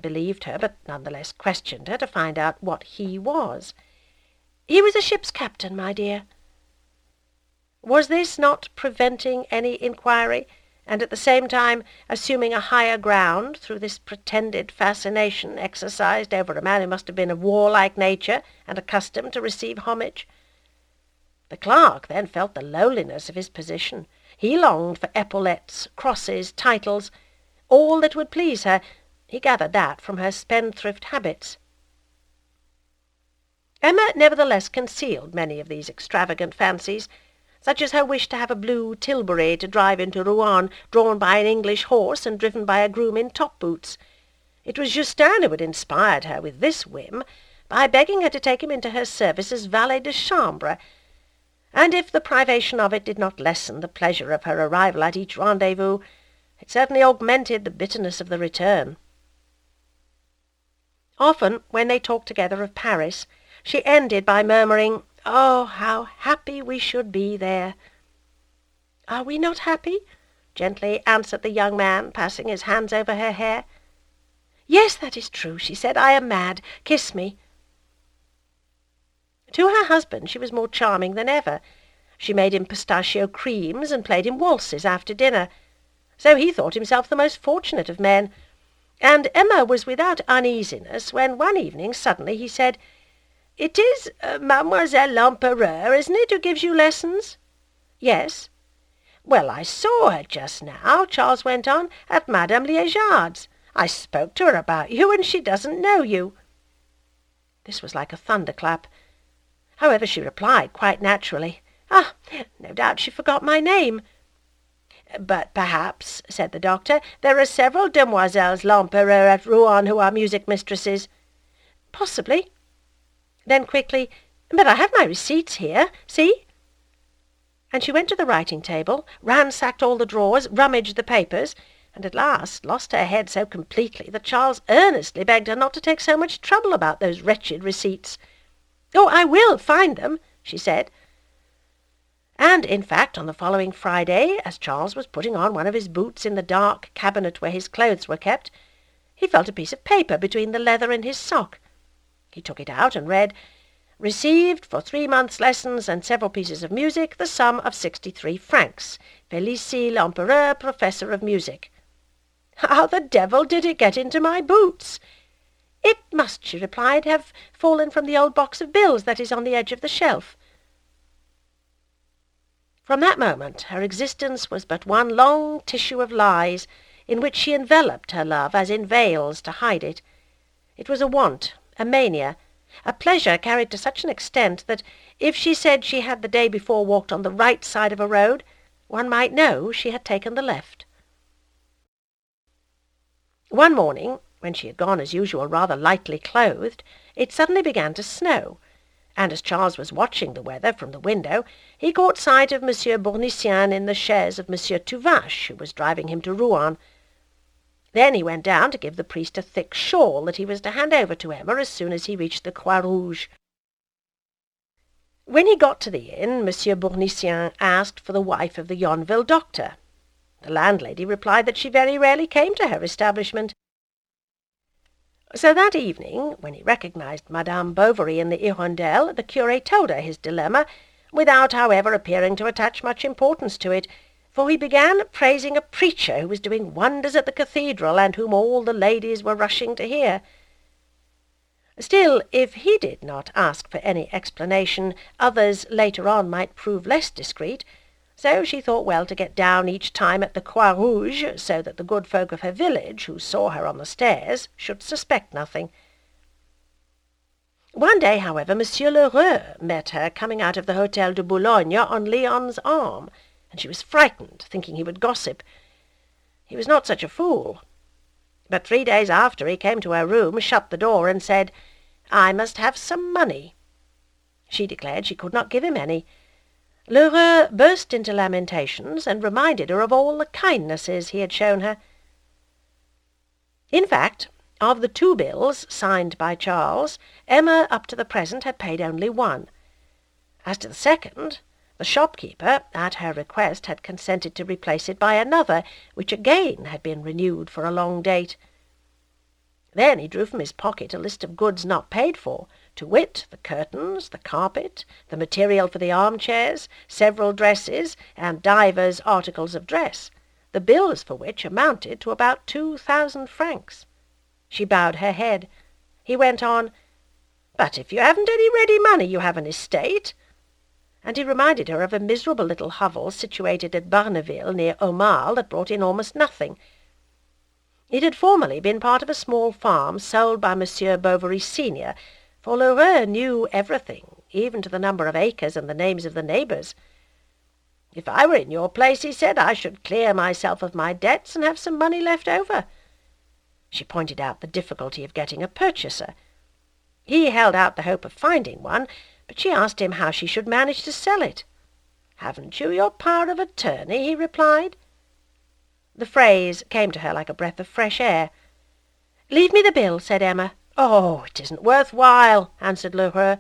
believed her, but nonetheless questioned her to find out what he was. "He was a ship's captain, my dear." Was this not preventing any inquiry, and at the same time assuming a higher ground through this pretended fascination exercised over a man who must have been of warlike nature and accustomed to receive homage? The clerk then felt the lowliness of his position. He longed for epaulettes, crosses, titles, all that would please her. He gathered that from her spendthrift habits. Emma nevertheless concealed many of these extravagant fancies, such as her wish to have a blue tilbury to drive into Rouen, drawn by an English horse and driven by a groom in top-boots. It was Justin who had inspired her with this whim by begging her to take him into her service as valet de chambre, and if the privation of it did not lessen the pleasure of her arrival at each rendezvous, it certainly augmented the bitterness of the return. Often, when they talked together of Paris, she ended by murmuring, "Oh, how happy we should be there!" "Are we not happy?" gently answered the young man, passing his hands over her hair. "Yes, that is true," she said. "I am mad. Kiss me." To her husband she was more charming than ever. She made him pistachio creams and played him waltzes after dinner. So he thought himself the most fortunate of men, and Emma was without uneasiness when one evening suddenly he said, "It is Mademoiselle Lempereur, isn't it, who gives you lessons?" "Yes." "Well, I saw her just now," Charles went on, "at Madame Liégeard's. I spoke to her about you, and she doesn't know you." This was like a thunderclap. However, she replied quite naturally, "Ah, no doubt she forgot my name." "But perhaps," said the doctor, "there are several demoiselles Lempereur at Rouen who are music mistresses." "Possibly." Then quickly, "But I have my receipts here. See?" And she went to the writing-table, ransacked all the drawers, rummaged the papers, and at last lost her head so completely that Charles earnestly begged her not to take so much trouble about those wretched receipts. "Oh, I will find them," she said. And, in fact, on the following Friday, as Charles was putting on one of his boots in the dark cabinet where his clothes were kept, he felt a piece of paper between the leather and his sock. He took it out and read, "Received for 3 months' lessons and several pieces of music, the sum of 63 francs. Félicie Lempereur, Professor of Music." "How the devil did it get into my boots?" "It must," she replied, "have fallen from the old box of bills that is on the edge of the shelf." From that moment her existence was but one long tissue of lies, in which she enveloped her love as in veils to hide it. It was a want, a mania, a pleasure carried to such an extent that if she said she had the day before walked on the right side of a road, one might know she had taken the left. One morning, when she had gone as usual rather lightly clothed, it suddenly began to snow, and as Charles was watching the weather from the window, he caught sight of Monsieur Bournisien in the chaise of Monsieur Tuvache, who was driving him to Rouen. Then he went down to give the priest a thick shawl that he was to hand over to Emma as soon as he reached the Croix Rouge. When he got to the inn, Monsieur Bournisien asked for the wife of the Yonville doctor. The landlady replied that she very rarely came to her establishment. So that evening, when he recognized Madame Bovary in the Hirondelle, the curé told her his dilemma, without, however, appearing to attach much importance to it, for he began praising a preacher who was doing wonders at the cathedral, and whom all the ladies were rushing to hear. Still, if he did not ask for any explanation, others later on might prove less discreet, so she thought well to get down each time at the Croix Rouge, so that the good folk of her village, who saw her on the stairs, should suspect nothing. One day, however, Monsieur Lheureux met her coming out of the Hôtel de Boulogne on Léon's arm, and she was frightened, thinking he would gossip. He was not such a fool. But 3 days after he came to her room, shut the door, and said, "I must have some money." She declared she could not give him any. Lheureux burst into lamentations, and reminded her of all the kindnesses he had shown her. In fact, of the 2 bills signed by Charles, Emma up to the present had paid only 1. As to the second, the shopkeeper, at her request, had consented to replace it by another, which again had been renewed for a long date. Then he drew from his pocket a list of goods not paid for, to wit, the curtains, the carpet, the material for the armchairs, several dresses, and divers articles of dress, the bills for which amounted to about 2,000 francs. She bowed her head. He went on, "But if you haven't any ready money, you have an estate." And he reminded her of a miserable little hovel situated at Barneville, near Aumale, that brought in almost nothing. It had formerly been part of a small farm sold by Monsieur Bovary senior, for Lheureux knew everything, even to the number of acres and the names of the neighbours. "If I were in your place," he said, "I should clear myself of my debts and have some money left over." She pointed out the difficulty of getting a purchaser. He held out the hope of finding one, but she asked him how she should manage to sell it. "Haven't you your power of attorney?" he replied. The phrase came to her like a breath of fresh air. "Leave me the bill," said Emma. "Oh, it isn't worth while," answered Lheureux.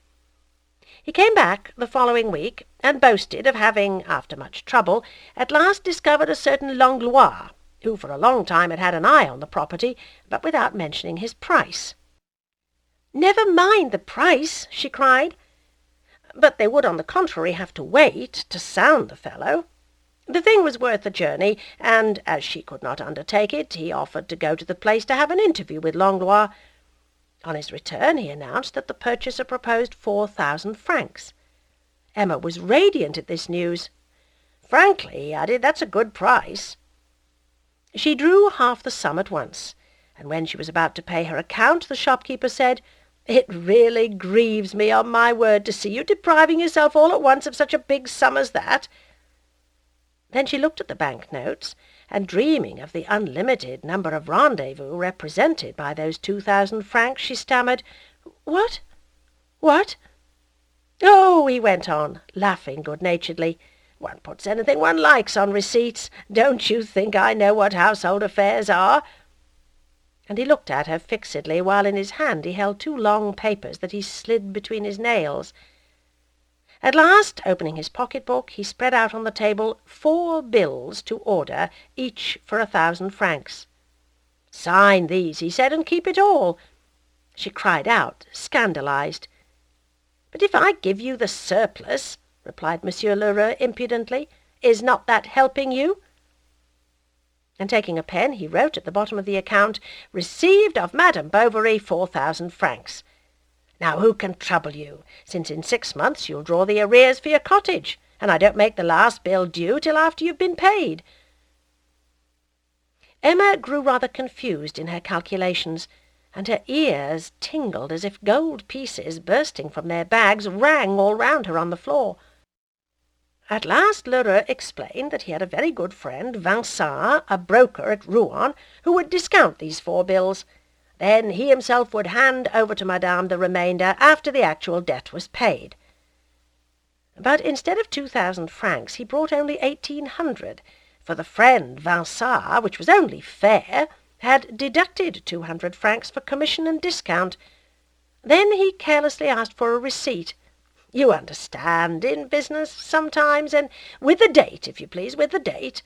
He came back the following week, and boasted of having, after much trouble, at last discovered a certain Langlois, who for a long time had had an eye on the property, but without mentioning his price. "Never mind the price," she cried. But they would, on the contrary, have to wait to sound the fellow. The thing was worth the journey, and, as she could not undertake it, he offered to go to the place to have an interview with Langlois. On his return he announced that the purchaser proposed 4,000 francs. Emma was radiant at this news. "Frankly," he added, "that's a good price." She drew half the sum at once, and when she was about to pay her account, the shopkeeper said, "It really grieves me, on my word, to see you depriving yourself all at once of such a big sum as that." Then she looked at the bank-notes, and dreaming of the unlimited number of rendezvous represented by those 2,000 francs, she stammered, "What? What?" "Oh," he went on, laughing good-naturedly, "one puts anything one likes on receipts. Don't you think I know what household affairs are?" And he looked at her fixedly, while in his hand he held 2 long papers that he slid between his nails. At last, opening his pocket-book, he spread out on the table 4 bills to order, each for 1,000 francs. "Sign these," he said, "and keep it all." She cried out, scandalized. "But if I give you the surplus," replied Monsieur Lheureux impudently, "is not that helping you?" And taking a pen, he wrote at the bottom of the account, "Received of Madame Bovary 4,000 francs. Now who can trouble you, since in 6 months you'll draw the arrears for your cottage, and I don't make the last bill due till after you've been paid." Emma grew rather confused in her calculations, and her ears tingled as if gold pieces, bursting from their bags, rang all round her on the floor. At last Lheureux explained that he had a very good friend, Vincent, a broker at Rouen, who would discount these 4 bills. Then he himself would hand over to Madame the remainder after the actual debt was paid. But instead of 2,000 francs, he brought only 1,800, for the friend Vincent, which was only fair, had deducted 200 francs for commission and discount. Then he carelessly asked for a receipt. You understand, in business sometimes, and with the date, if you please, with the date.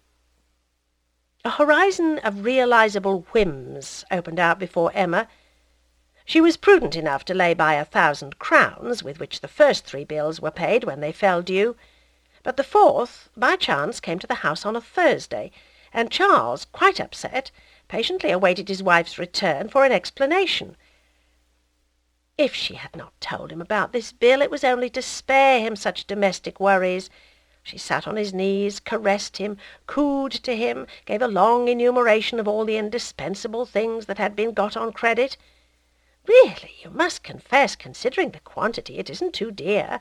A horizon of realizable whims opened out before Emma. She was prudent enough to lay by 1,000 crowns, with which the first 3 bills were paid when they fell due, but the 4th, by chance, came to the house on a Thursday, and Charles, quite upset, patiently awaited his wife's return for an explanation. If she had not told him about this bill, it was only to spare him such domestic worries. She sat on his knees, caressed him, cooed to him, gave a long enumeration of all the indispensable things that had been got on credit. Really, you must confess, considering the quantity, it isn't too dear.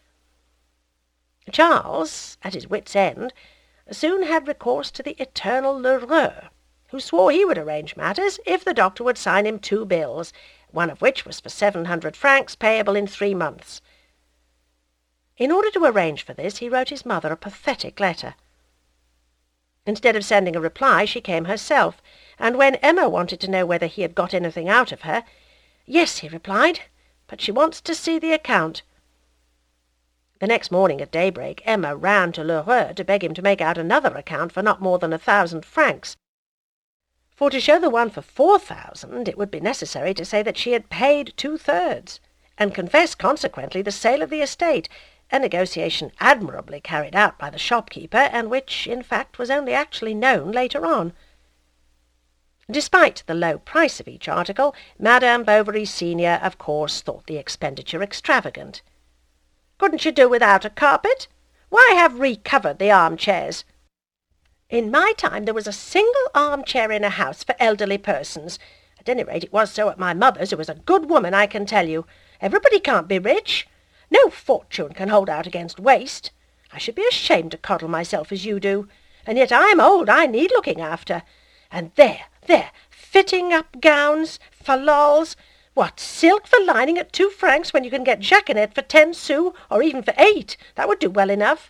Charles, at his wit's end, soon had recourse to the eternal Lheureux, who swore he would arrange matters if the doctor would sign him 2 bills, one of which was for 700 francs, payable in 3 months. In order to arrange for this, he wrote his mother a pathetic letter. Instead of sending a reply, she came herself, and when Emma wanted to know whether he had got anything out of her, "Yes," he replied, "but she wants to see the account." The next morning at daybreak, Emma ran to Lheureux to beg him to make out another account for not more than 1,000 francs. For to show the one for 4,000, it would be necessary to say that she had paid 2/3, and confess consequently the sale of the estate, a negotiation admirably carried out by the shopkeeper, and which, in fact, was only actually known later on. Despite the low price of each article, Madame Bovary senior, of course, thought the expenditure extravagant. "Couldn't you do without a carpet? Why have recovered the armchairs? In my time there was a single armchair in a house for elderly persons. At any rate, it was so at my mother's, who was a good woman, I can tell you. Everybody can't be rich. No fortune can hold out against waste. I should be ashamed to coddle myself as you do. And yet I am old, I need looking after. And there, fitting up gowns, fallals. What, silk for lining at 2 francs when you can get jaconet for 10 sous, or even for 8? That would do well enough."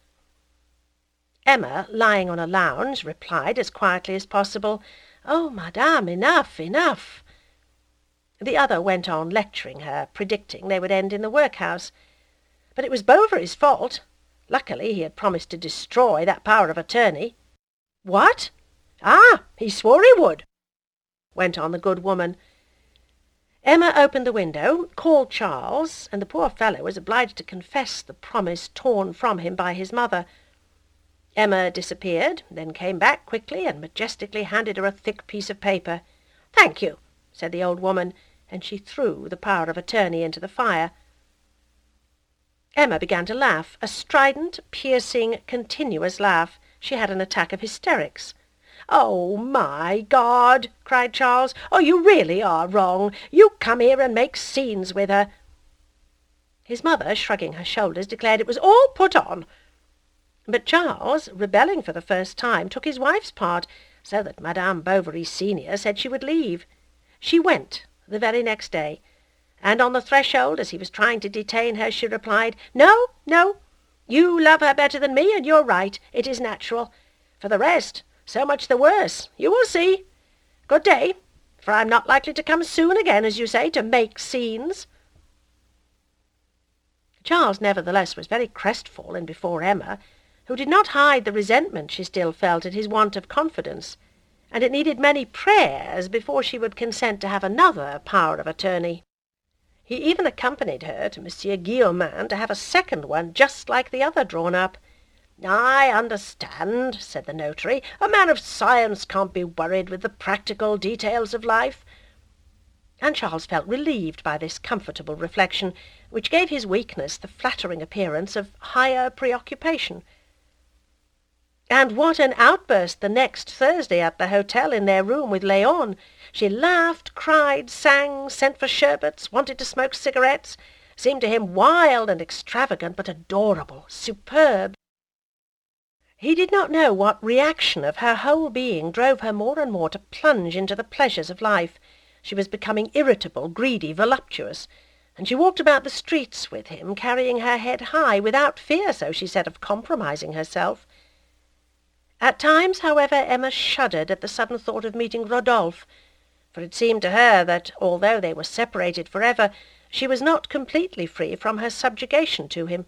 Emma, lying on a lounge, replied as quietly as possible, "Oh, madame, enough, enough." The other went on lecturing her, predicting they would end in the workhouse. But it was Bovary's fault. Luckily he had promised to destroy that power of attorney. "What? Ah, he swore he would," went on the good woman. Emma opened the window, called Charles, and the poor fellow was obliged to confess the promise torn from him by his mother. Emma disappeared, then came back quickly and majestically handed her a thick piece of paper. "Thank you," said the old woman, and she threw the power of attorney into the fire. Emma began to laugh, a strident, piercing, continuous laugh. She had an attack of hysterics. "Oh, my God!" cried Charles. "Oh, you really are wrong. You come here and make scenes with her." His mother, shrugging her shoulders, declared it was all put on. But Charles, rebelling for the first time, took his wife's part, so that Madame Bovary senior said she would leave. She went the very next day, and on the threshold, as he was trying to detain her, she replied, "No, no, you love her better than me, and you're right. It is natural. For the rest, so much the worse. You will see. Good day, for I'm not likely to come soon again, as you say, to make scenes." Charles, nevertheless, was very crestfallen before Emma, who did not hide the resentment she still felt at his want of confidence, and it needed many prayers before she would consent to have another power of attorney. He even accompanied her to Monsieur Guillaumin to have a second one just like the other drawn up. "I understand," said the notary. "A man of science can't be worried with the practical details of life." And Charles felt relieved by this comfortable reflection, which gave his weakness the flattering appearance of higher preoccupation. And what an outburst the next Thursday at the hotel in their room with Léon! She laughed, cried, sang, sent for sherbets, wanted to smoke cigarettes, seemed to him wild and extravagant, but adorable, superb. He did not know what reaction of her whole being drove her more and more to plunge into the pleasures of life. She was becoming irritable, greedy, voluptuous, and she walked about the streets with him, carrying her head high, without fear, so she said, of compromising herself. At times, however, Emma shuddered at the sudden thought of meeting Rodolphe, for it seemed to her that, although they were separated forever, she was not completely free from her subjugation to him.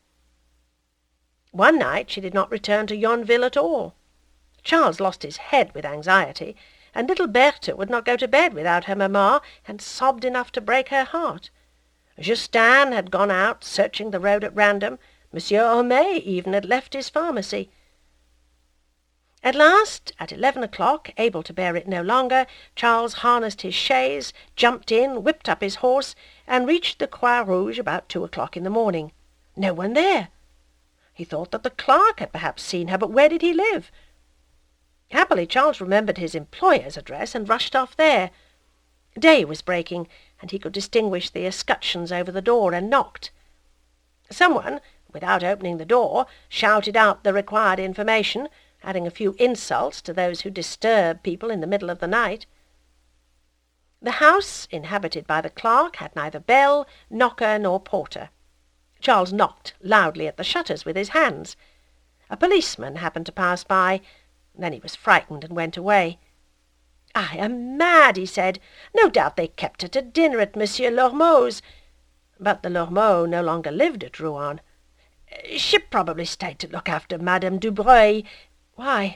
One night she did not return to Yonville at all. Charles lost his head with anxiety, and little Berthe would not go to bed without her mamma, and sobbed enough to break her heart. Justin had gone out, searching the road at random. Monsieur Homais even had left his pharmacy. At last, at 11 o'clock, able to bear it no longer, Charles harnessed his chaise, jumped in, whipped up his horse, and reached the Croix Rouge about 2 o'clock in the morning. No one there. He thought that the clerk had perhaps seen her, but where did he live? Happily Charles remembered his employer's address and rushed off there. Day was breaking, and he could distinguish the escutcheons over the door, and knocked. Someone, without opening the door, shouted out the required information, adding a few insults to those who disturb people in the middle of the night. The house, inhabited by the clerk, had neither bell, knocker, nor porter. Charles knocked loudly at the shutters with his hands. A policeman happened to pass by. Then he was frightened and went away. "I am mad," he said. "No doubt they kept her to dinner at Monsieur Lormeau's." But the Lormeaux no longer lived at Rouen. "She probably stayed to look after Madame Dubreuil. Why,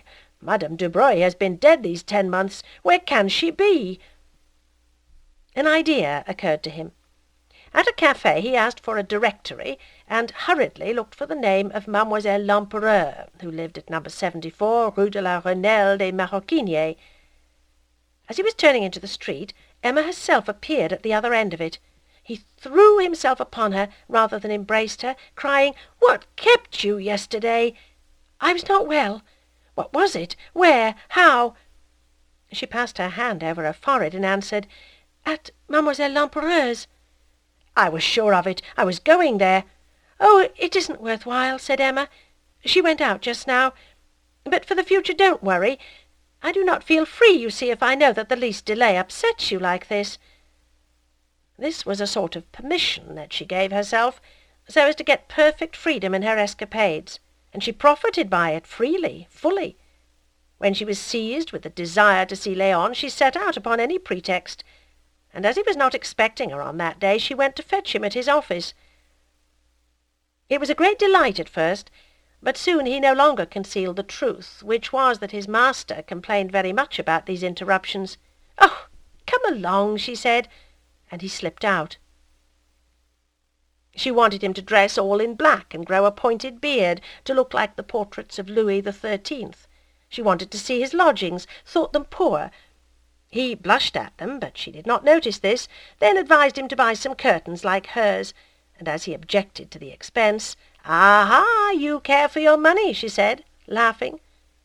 Madame de Broglie has been dead these 10 months. Where can she be?" An idea occurred to him. At a café he asked for a directory, and hurriedly looked for the name of Mademoiselle Lempereur, who lived at No. 74, Rue de la Renelle des Maroquiniers. As he was turning into the street, Emma herself appeared at the other end of it. He threw himself upon her rather than embraced her, crying, "What kept you yesterday?" "I was not well." "What was it? Where? How?" She passed her hand over her forehead and answered, "At Mademoiselle Lempereur's." "I was sure of it. I was going there." "Oh, it isn't worth while," said Emma. "She went out just now. But for the future don't worry. I do not feel free, you see, if I know that the least delay upsets you like this." This was a sort of permission that she gave herself, so as to get perfect freedom in her escapades, and she profited by it freely, fully. When she was seized with the desire to see Léon, she set out upon any pretext, and as he was not expecting her on that day, she went to fetch him at his office. It was a great delight at first, but soon he no longer concealed the truth, which was that his master complained very much about these interruptions. "Oh, come along," she said, and he slipped out. She wanted him to dress all in black and grow a pointed beard to look like the portraits of Louis XIII. She wanted to see his lodgings, thought them poor. He blushed at them, but she did not notice this, then advised him to buy some curtains like hers, and as he objected to the expense, "Aha, you care for your money," she said, laughing.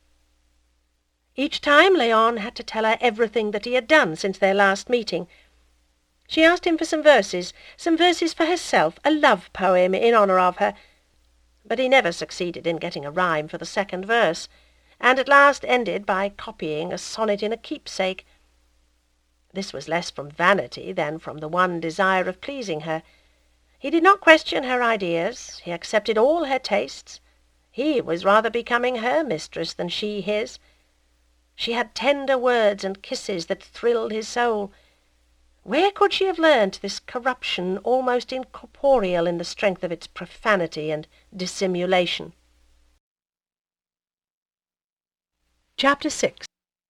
Each time Léon had to tell her everything that he had done since their last meeting. She asked him for some verses for herself, a love poem in honour of her, but he never succeeded in getting a rhyme for the second verse, and at last ended by copying a sonnet in a keepsake. This was less from vanity than from the one desire of pleasing her. He did not question her ideas, he accepted all her tastes. He was rather becoming her mistress than she his. She had tender words and kisses that thrilled his soul. Where could she have learnt this corruption almost incorporeal in the strength of its profanity and dissimulation? Chapter 6.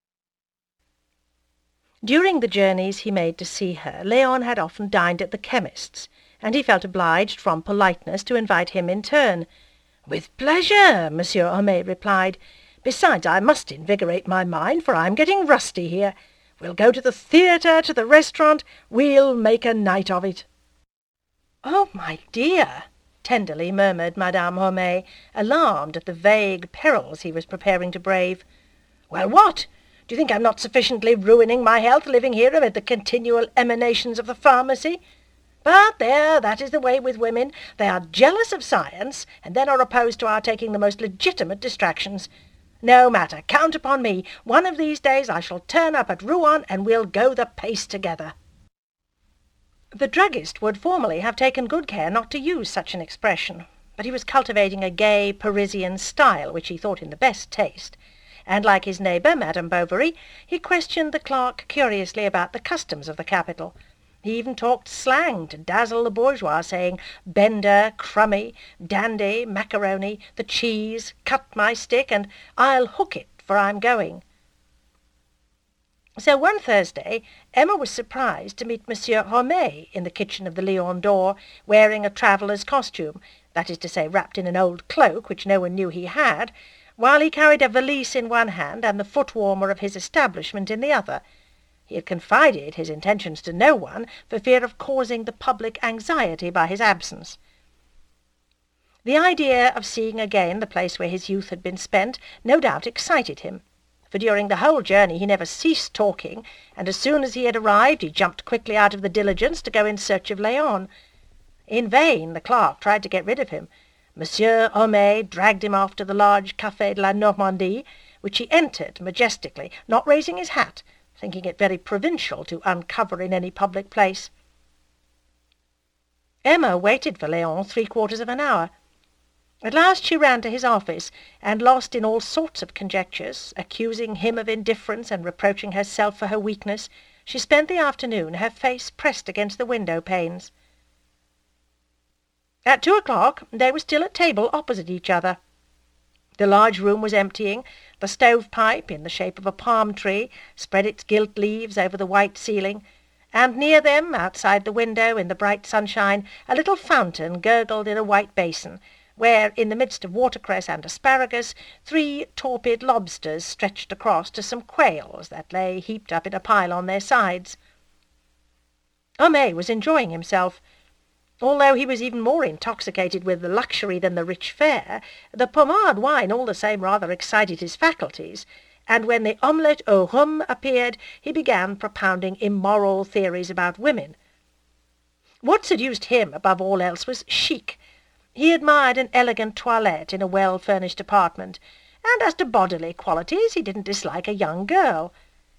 During the journeys he made to see her, Léon had often dined at the chemist's, and he felt obliged from politeness to invite him in turn. "With pleasure," Monsieur Homais replied. "Besides, I must invigorate my mind, for I am getting rusty here. We'll go to the theatre, to the restaurant. We'll make a night of it." "Oh, my dear," tenderly murmured Madame Homais, alarmed at the vague perils he was preparing to brave. "Well, what? Do you think I'm not sufficiently ruining my health living here amid the continual emanations of the pharmacy? But there, that is the way with women. They are jealous of science, and then are opposed to our taking the most legitimate distractions. No matter, count upon me. One of these days I shall turn up at Rouen, and we'll go the pace together." The druggist would formerly have taken good care not to use such an expression, but he was cultivating a gay Parisian style which he thought in the best taste, and like his neighbour, Madame Bovary, he questioned the clerk curiously about the customs of the capital. He even talked slang to dazzle the bourgeois, saying "bender," "crummy," "dandy," "macaroni," "the cheese," "cut my stick," and "I'll hook it, for I'm going." So one Thursday Emma was surprised to meet Monsieur Homais in the kitchen of the Lion d'Or, wearing a traveller's costume, that is to say, wrapped in an old cloak which no one knew he had, while he carried a valise in one hand and the foot-warmer of his establishment in the other. He had confided his intentions to no one for fear of causing the public anxiety by his absence. The idea of seeing again the place where his youth had been spent no doubt excited him, for during the whole journey he never ceased talking, and as soon as he had arrived he jumped quickly out of the diligence to go in search of Léon. In vain the clerk tried to get rid of him. Monsieur Homais dragged him off to the large Café de la Normandie, which he entered majestically, not raising his hat, thinking it very provincial to uncover in any public place. Emma waited for Léon 3/4 of an hour. At last she ran to his office, and lost in all sorts of conjectures, accusing him of indifference and reproaching herself for her weakness, she spent the afternoon, her face pressed against the window-panes. At 2 o'clock they were still at table opposite each other. The large room was emptying. The stovepipe, in the shape of a palm tree, spread its gilt leaves over the white ceiling, and near them, outside the window in the bright sunshine, a little fountain gurgled in a white basin, where, in the midst of watercress and asparagus, 3 torpid lobsters stretched across to some quails that lay heaped up in a pile on their sides. Homais was enjoying himself. Although he was even more intoxicated with the luxury than the rich fare, the pomade wine all the same rather excited his faculties, and when the omelette au rhum appeared, he began propounding immoral theories about women. What seduced him above all else was chic. He admired an elegant toilette in a well-furnished apartment, and as to bodily qualities he didn't dislike a young girl.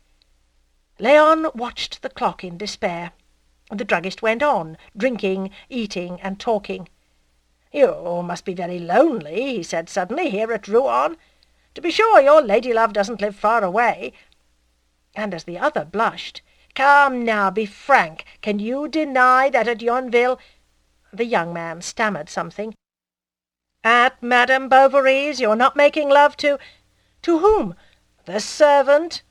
Léon watched the clock in despair. The druggist went on, drinking, eating, and talking. "You must be very lonely," he said suddenly, "here at Rouen. To be sure, your lady-love doesn't live far away." And as the other blushed, "Come now, be frank. Can you deny that at Yonville—" The young man stammered something. "At Madame Bovary's you're not making love to—" "To whom?" "The servant."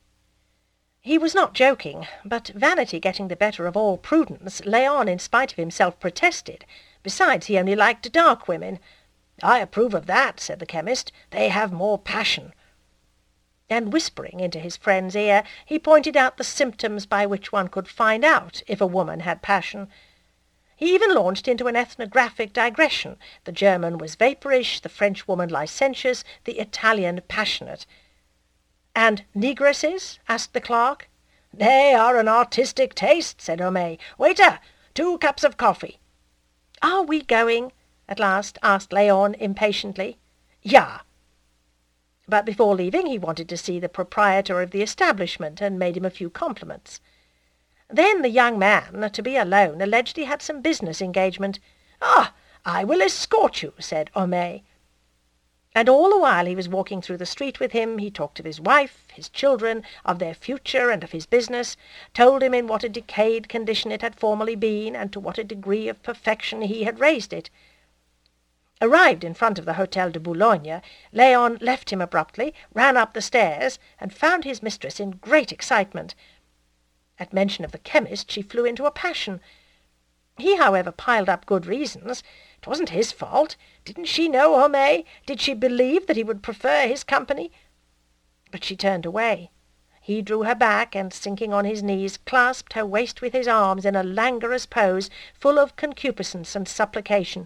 He was not joking, but vanity getting the better of all prudence, Léon, in spite of himself, protested. Besides, he only liked dark women. "I approve of that," said the chemist. "They have more passion." And whispering into his friend's ear, he pointed out the symptoms by which one could find out if a woman had passion. He even launched into an ethnographic digression. The German was vapourish, the Frenchwoman licentious, the Italian passionate. "And negresses?" asked the clerk. "They are an artistic taste," said Homais. "Waiter, 2 cups of coffee." "Are we going?" at last asked Léon impatiently. "Ja." But before leaving he wanted to see the proprietor of the establishment, and made him a few compliments. Then the young man, to be alone, alleged he had some business engagement. "Ah, I will escort you," said Homais. And all the while he was walking through the street with him, he talked of his wife, his children, of their future, and of his business, told him in what a decayed condition it had formerly been, and to what a degree of perfection he had raised it. Arrived in front of the Hôtel de Boulogne, Léon left him abruptly, ran up the stairs, and found his mistress in great excitement. At mention of the chemist she flew into a passion. He, however, piled up good reasons. It wasn't his fault. Didn't she know Homais? Did she believe that he would prefer his company? But she turned away. He drew her back, and, sinking on his knees, clasped her waist with his arms in a languorous pose, full of concupiscence and supplication.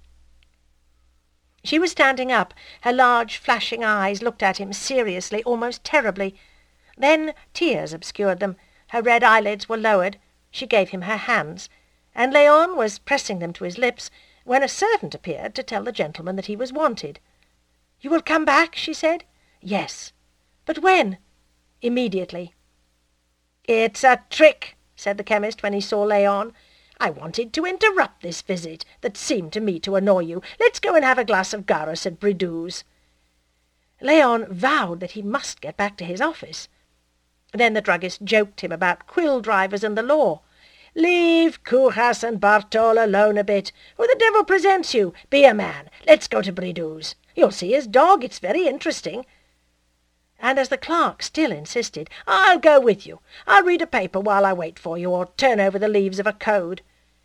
She was standing up. Her large flashing eyes looked at him seriously, almost terribly. Then tears obscured them. Her red eyelids were lowered. She gave him her hands, and Léon was pressing them to his lips, when a servant appeared to tell the gentleman that he was wanted. "You will come back?" she said. "Yes." "But when?" "Immediately." "It's a trick," said the chemist when he saw Léon. "I wanted to interrupt this visit that seemed to me to annoy you. Let's go and have a glass of Garus at Bridoux's." Léon vowed that he must get back to his office. Then the druggist joked him about quill-drivers and the law. "Leave Courras and Bartol alone a bit. Who the devil presents you? Be a man. Let's go to Bridoux's. You'll see his dog. It's very interesting." And as the clerk still insisted, "I'll go with you. I'll read a paper while I wait for you, or turn over the leaves of a code."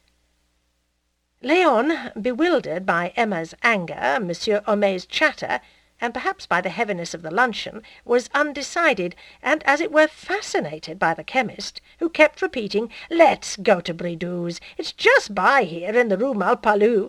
Léon, bewildered by Emma's anger, Monsieur Homais' chatter, and perhaps by the heaviness of the luncheon, was undecided, and as it were fascinated by the chemist, who kept repeating, "Let's go to Bridoux's. It's just by here in the Rue Malpalu."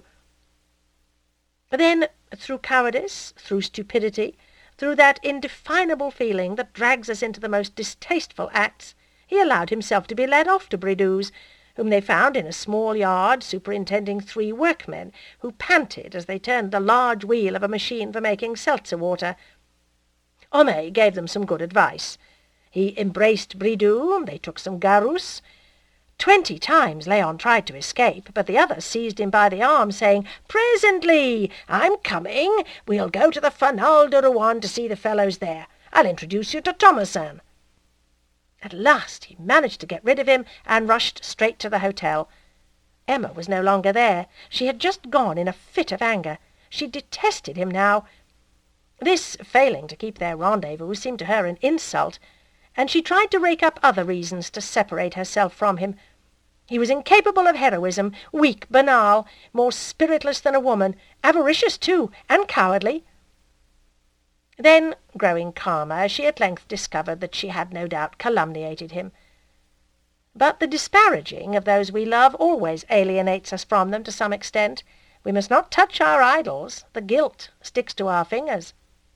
Then, through cowardice, through stupidity, through that indefinable feeling that drags us into the most distasteful acts, he allowed himself to be led off to Bridoux's, whom they found in a small yard superintending 3 workmen, who panted as they turned the large wheel of a machine for making seltzer water. Homais gave them some good advice. He embraced Bridoux, they took some Garus. 20 times Léon tried to escape, but the other seized him by the arm, saying, "Presently! I'm coming. We'll go to the Fanal de Rouen to see the fellows there. I'll introduce you to Thomasin." At last he managed to get rid of him, and rushed straight to the hotel. Emma was no longer there. She had just gone in a fit of anger. She detested him now. This failing to keep their rendezvous seemed to her an insult, and she tried to rake up other reasons to separate herself from him. He was incapable of heroism, weak, banal, more spiritless than a woman, avaricious too, and cowardly. Then, growing calmer, she at length discovered that she had no doubt calumniated him. But the disparaging of those we love always alienates us from them to some extent. We must not touch our idols. The guilt sticks to our fingers.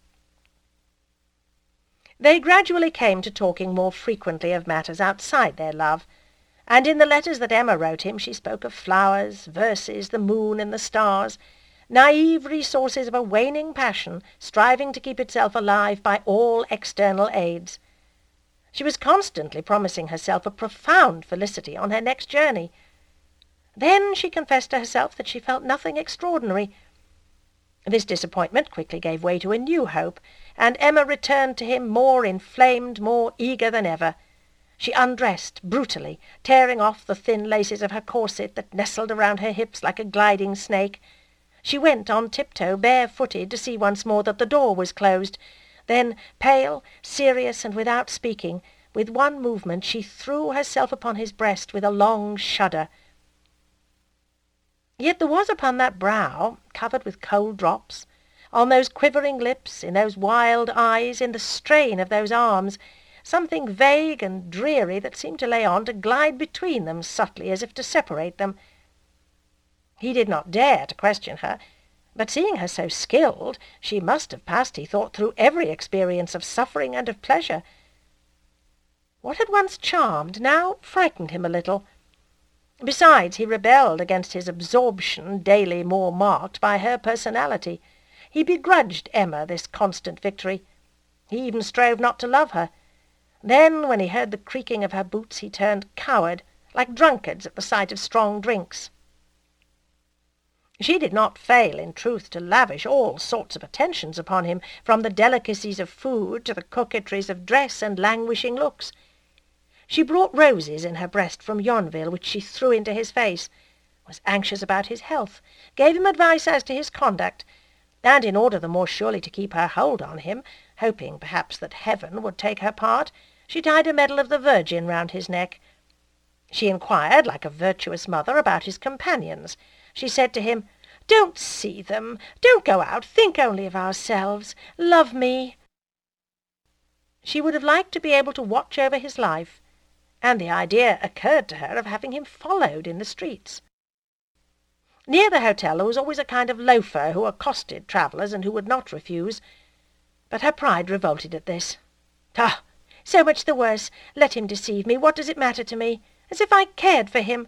They gradually came to talking more frequently of matters outside their love, and in the letters that Emma wrote him she spoke of flowers, verses, the moon and the stars, naive resources of a waning passion, striving to keep itself alive by all external aids. She was constantly promising herself a profound felicity on her next journey. Then she confessed to herself that she felt nothing extraordinary. This disappointment quickly gave way to a new hope, and Emma returned to him more inflamed, more eager than ever. She undressed brutally, tearing off the thin laces of her corset that nestled around her hips like a gliding snake. She went on tiptoe, barefooted, to see once more that the door was closed. Then, pale, serious, and without speaking, with one movement she threw herself upon his breast with a long shudder. Yet there was upon that brow, covered with cold drops, on those quivering lips, in those wild eyes, in the strain of those arms, something vague and dreary that seemed to lay on to glide between them subtly as if to separate them. He did not dare to question her, but seeing her so skilled, she must have passed, he thought, through every experience of suffering and of pleasure. What had once charmed now frightened him a little. Besides, he rebelled against his absorption, daily more marked by her personality. He begrudged Emma this constant victory. He even strove not to love her. Then, when he heard the creaking of her boots, he turned coward, like drunkards at the sight of strong drinks. She did not fail, in truth, to lavish all sorts of attentions upon him, from the delicacies of food to the coquetries of dress and languishing looks. She brought roses in her breast from Yonville, which she threw into his face, was anxious about his health, gave him advice as to his conduct, and in order the more surely to keep her hold on him, hoping perhaps that heaven would take her part, she tied a medal of the Virgin round his neck. She inquired, like a virtuous mother, about his companions. She said to him, "Don't see them, don't go out, think only of ourselves, love me." She would have liked to be able to watch over his life, and the idea occurred to her of having him followed in the streets. Near the hotel there was always a kind of loafer who accosted travellers and who would not refuse, but her pride revolted at this. "Ah, so much the worse. Let him deceive me. What does it matter to me? As if I cared for him."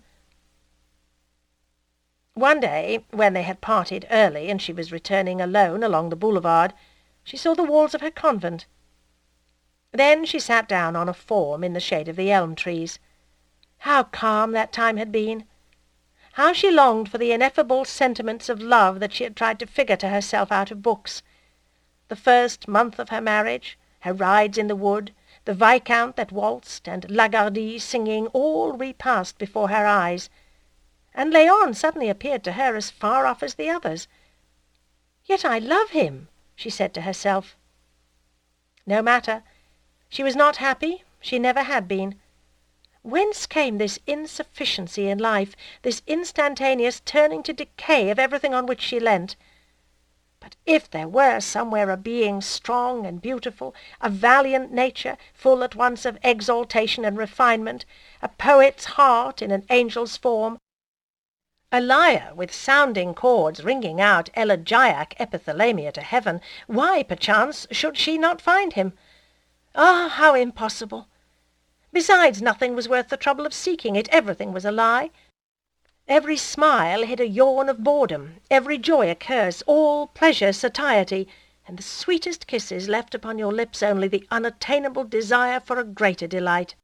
One day, when they had parted early and she was returning alone along the boulevard, she saw the walls of her convent. Then she sat down on a form in the shade of the elm trees. How calm that time had been! How she longed for the ineffable sentiments of love that she had tried to figure to herself out of books. The first month of her marriage, her rides in the wood, the Viscount that waltzed, and Lagardy singing, all repassed before her eyes, and Léon suddenly appeared to her as far off as the others. "Yet I love him," she said to herself. No matter. She was not happy. She never had been. Whence came this insufficiency in life, this instantaneous turning to decay of everything on which she leant? But if there were somewhere a being strong and beautiful, a valiant nature, full at once of exaltation and refinement, a poet's heart in an angel's form, a lyre with sounding chords ringing out elegiac epithalamia to heaven, why, perchance, should she not find him? Ah, how impossible! Besides, nothing was worth the trouble of seeking it. Everything was a lie. Every smile hid a yawn of boredom, every joy a curse, all pleasure satiety, and the sweetest kisses left upon your lips only the unattainable desire for a greater delight.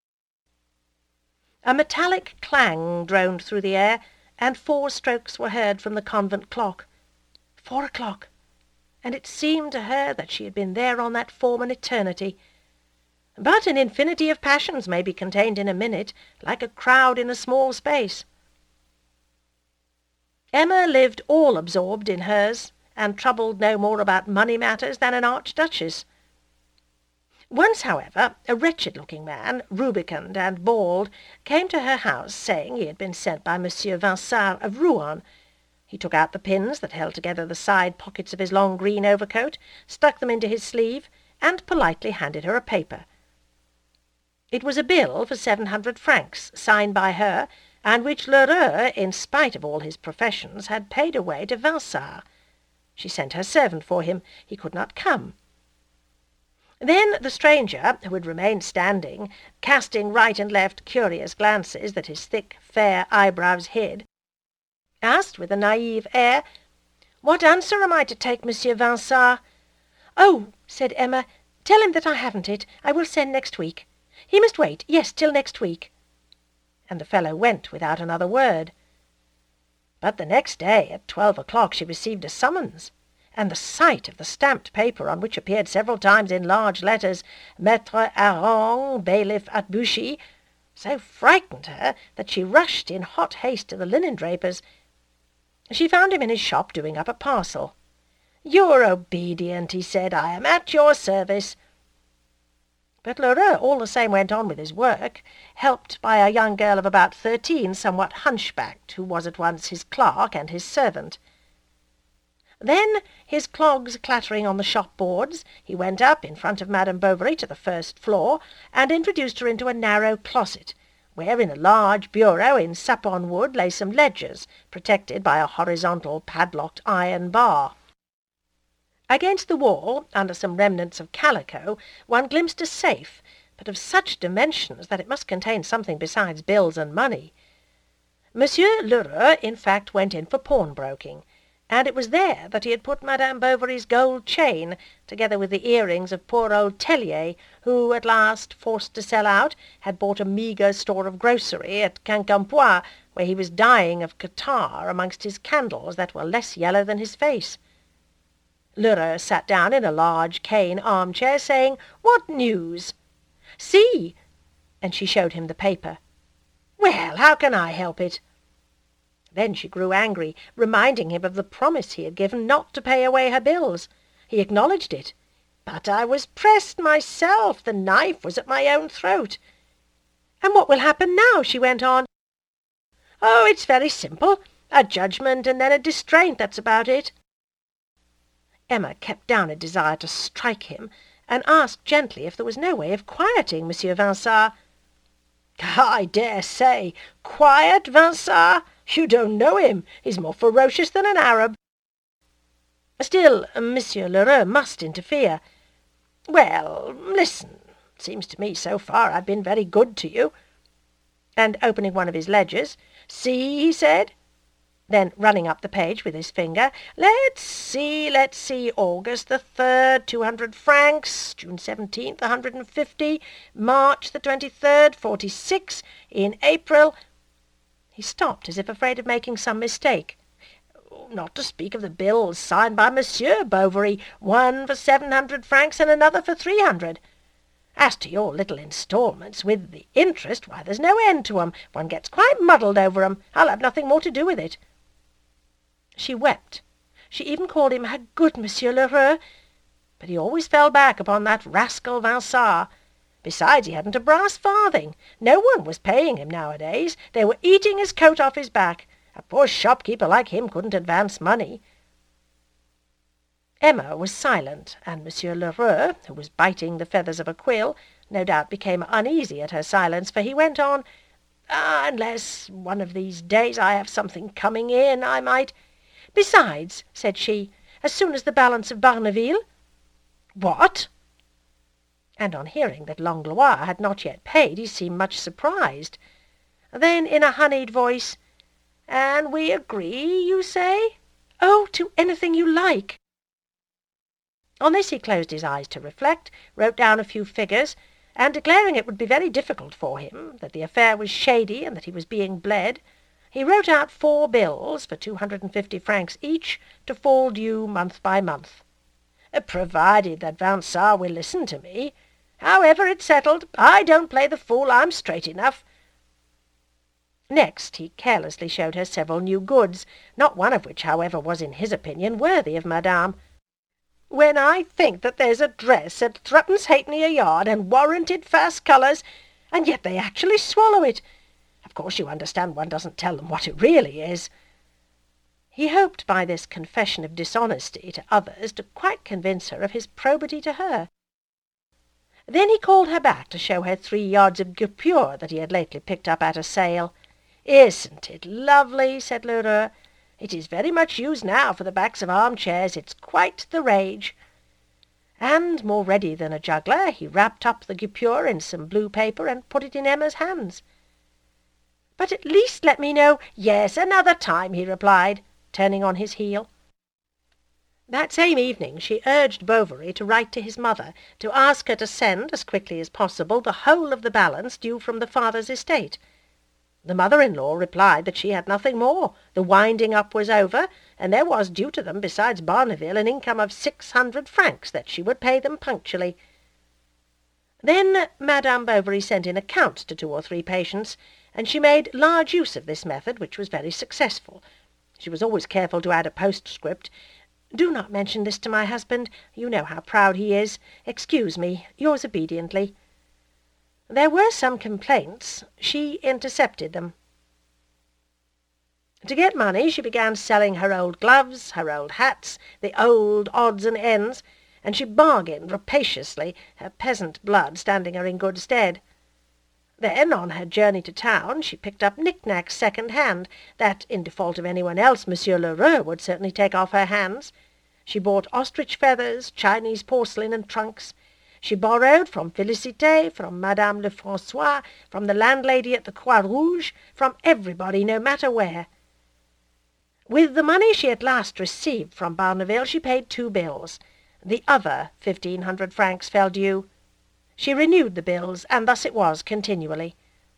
A metallic clang droned through the air, and 4 strokes were heard from the convent clock. 4 o'clock, and it seemed to her that she had been there on that form an eternity. But an infinity of passions may be contained in a minute, like a crowd in a small space. Emma lived all absorbed in hers, and troubled no more about money matters than an archduchess. Once, however, a wretched-looking man, rubicund and bald, came to her house, saying he had been sent by Monsieur Vinçart of Rouen. He took out the pins that held together the side pockets of his long green overcoat, stuck them into his sleeve, and politely handed her a paper. It was a bill for 700 francs, signed by her, and which Lheureux, in spite of all his professions, had paid away to Vinçart. She sent her servant for him. He could not come. Then the stranger, who had remained standing, casting right and left curious glances that his thick, fair eyebrows hid, asked with a naive air, "What answer am I to take, Monsieur Vinçart?" "Oh," said Emma, "tell him that I haven't it. I will send next week. He must wait, yes, till next week." And the fellow went without another word. But the next day, at 12 o'clock, she received a summons, and the sight of the stamped paper, on which appeared several times in large letters, "Maître Hareng, bailiff at Buchy," so frightened her that she rushed in hot haste to the linen-draper's. She found him in his shop doing up a parcel. "You're obedient," he said. "I am at your service." But Lheureux all the same went on with his work, helped by a young girl of about 13, somewhat hunchbacked, who was at once his clerk and his servant. Then, his clogs clattering on the shop boards, he went up in front of Madame Bovary to the first floor, and introduced her into a narrow closet, where in a large bureau in sapon wood lay some ledgers, protected by a horizontal padlocked iron bar. Against the wall, under some remnants of calico, one glimpsed a safe, but of such dimensions that it must contain something besides bills and money. Monsieur Lheureux, in fact, went in for pawnbroking, and it was there that he had put Madame Bovary's gold chain, together with the earrings of poor old Tellier, who, at last, forced to sell out, had bought a meagre store of grocery at Quincampoix, where he was dying of catarrh amongst his candles that were less yellow than his face. Lheureux sat down in a large cane armchair, saying, "What news?" "See!" and she showed him the paper. "Well, how can I help it?" Then she grew angry, reminding him of the promise he had given not to pay away her bills. He acknowledged it. "But I was pressed myself. The knife was at my own throat." "And what will happen now?" she went on. "Oh, it's very simple. A judgment and then a distraint, that's about it." Emma kept down a desire to strike him, and asked gently if there was no way of quieting Monsieur Vinçart. "I dare say. Quiet Vinçart? You don't know him. He's more ferocious than an Arab." Still, Monsieur Lheureux must interfere. "Well, listen. Seems to me so far I've been very good to you." And opening one of his ledgers, "See," he said. Then running up the page with his finger, let's see, August the 3rd, 200 francs, June 17th, 150, March the 23rd, 46, in April—" He stopped as if afraid of making some mistake. "Not to speak of the bills signed by Monsieur Bovary, one for 700 francs and another for 300. As to your little instalments, with the interest, why, there's no end to 'em. One gets quite muddled over 'em. I'll have nothing more to do with it." She wept. She even called him her good Monsieur Lheureux, but he always fell back upon that rascal Vinçart. Besides, he hadn't a brass farthing. No one was paying him nowadays. They were eating his coat off his back. A poor shopkeeper like him couldn't advance money. Emma was silent, and Monsieur Lheureux, who was biting the feathers of a quill, no doubt became uneasy at her silence, for he went on, "Unless one of these days I have something coming in, I might—" "Besides," said she, "as soon as the balance of Barneville—" "What?" And on hearing that Langlois had not yet paid, he seemed much surprised. Then, in a honeyed voice, "And we agree, you say?" "Oh, to anything you like." On this he closed his eyes to reflect, wrote down a few figures, and declaring it would be very difficult for him, that the affair was shady, and that he was being bled, he wrote out 4 bills for 250 francs each, to fall due month by month. "Provided that Vinçart will listen to me. However, it's settled. I don't play the fool. I'm straight enough." Next he carelessly showed her several new goods, not one of which, however, was in his opinion worthy of Madame. "When I think that there's a dress at threepence halfpenny a yard, and warranted first colours, and yet they actually swallow it. Of course you understand one doesn't tell them what it really is." He hoped by this confession of dishonesty to others to quite convince her of his probity to her. Then he called her back to show her 3 yards of guipure that he had lately picked up at a sale. "Isn't it lovely?" said Lheureux. "It is very much used now for the backs of armchairs. It's quite the rage." And, more ready than a juggler, he wrapped up the guipure in some blue paper and put it in Emma's hands. "But at least let me know—" "Yes, another time," he replied, turning on his heel. That same evening she urged Bovary to write to his mother to ask her to send, as quickly as possible, the whole of the balance due from the father's estate. The mother-in-law replied that she had nothing more. The winding up was over, and there was due to them, besides Barneville, an income of 600 francs, that she would pay them punctually. Then Madame Bovary sent in accounts to 2 or 3 patients, and she made large use of this method, which was very successful. She was always careful to add a postscript. "Do not mention this to my husband. You know how proud he is. Excuse me. Yours obediently." There were some complaints. She intercepted them. To get money she began selling her old gloves, her old hats, the old odds and ends, and she bargained rapaciously, her peasant blood standing her in good stead. Then, on her journey to town, she picked up knick-knacks second-hand, that, in default of anyone else, Monsieur Lheureux would certainly take off her hands. She bought ostrich feathers, Chinese porcelain, and trunks. She borrowed from Félicité, from Madame Lefrançois, from the landlady at the Croix Rouge, from everybody, no matter where. With the money she at last received from Barneville she paid 2 bills. The other 1,500 francs fell due. She renewed the bills, and thus it was continually.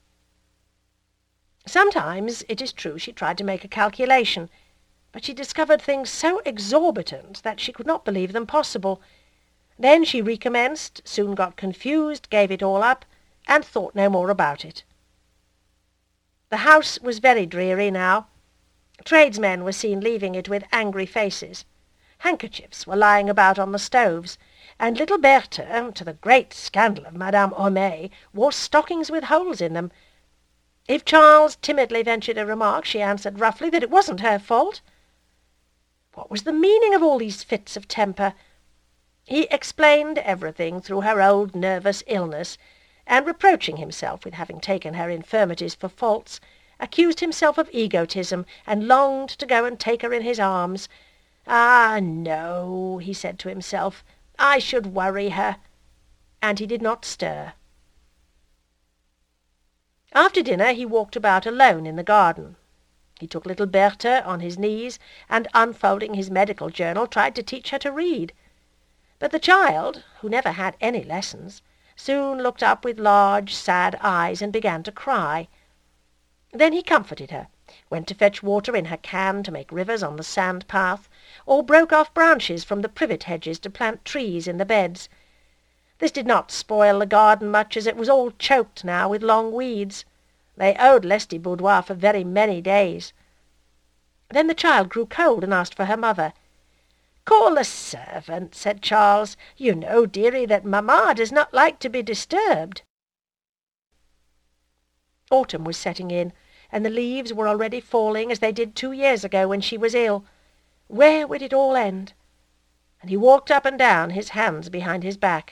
Sometimes, it is true, she tried to make a calculation, but she discovered things so exorbitant that she could not believe them possible. Then she recommenced, soon got confused, gave it all up, and thought no more about it. The house was very dreary now. Tradesmen were seen leaving it with angry faces. Handkerchiefs were lying about on the stoves, and little Berthe, to the great scandal of Madame Homais, wore stockings with holes in them. If Charles timidly ventured a remark, she answered roughly that it wasn't her fault. What was the meaning of all these fits of temper? He explained everything through her old nervous illness, and reproaching himself with having taken her infirmities for faults, accused himself of egotism, and longed to go and take her in his arms. "Ah, no," he said to himself, "I should worry her." And he did not stir. After dinner he walked about alone in the garden. He took little Berthe on his knees, and, unfolding his medical journal, tried to teach her to read. But the child, who never had any lessons, soon looked up with large, sad eyes, and began to cry. Then he comforted her, went to fetch water in her can to make rivers on the sand path, or broke off branches from the privet hedges to plant trees in the beds. This did not spoil the garden much, as it was all choked now with long weeds. They owed Lestiboudois for very many days. Then the child grew cold and asked for her mother. "Call a servant," said Charles. "You know, dearie, that mamma does not like to be disturbed." Autumn was setting in, and the leaves were already falling as they did 2 years ago when she was ill. Where would it all end? And he walked up and down, his hands behind his back.